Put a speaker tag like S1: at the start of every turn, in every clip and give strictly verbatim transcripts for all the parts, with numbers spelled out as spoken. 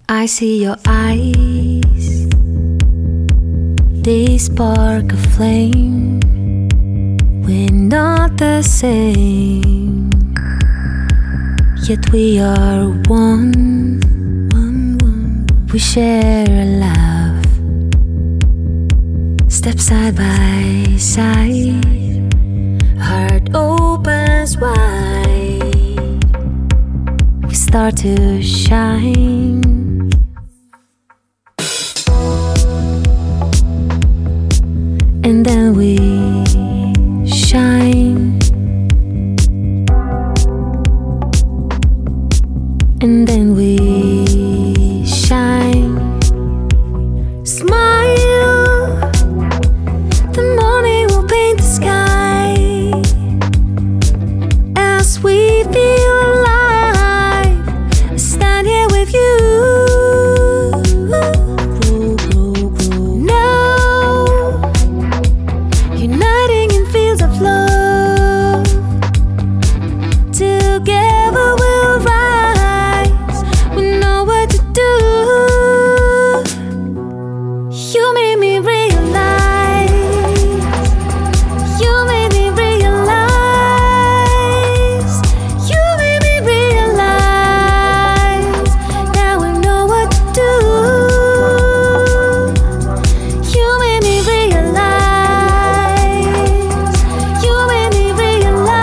S1: I see your eyes, they spark a flame. We're not the same, yet we are one. one, one. We share a love, step side by side, heart opens wide. We start to shine. And then we shine. And then we shine. Smile. The morning will paint the sky as we feel alive. I stand here with you. Together we'll rise. We know what to do. You made me realize. You made me realize. You made me realize. Now I know what to do. You made me realize. You made me realize.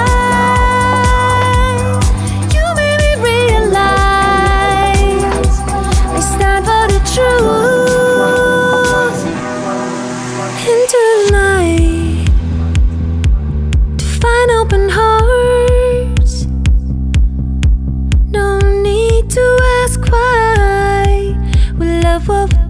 S1: Into the night to find open hearts. No need to ask why. We love what we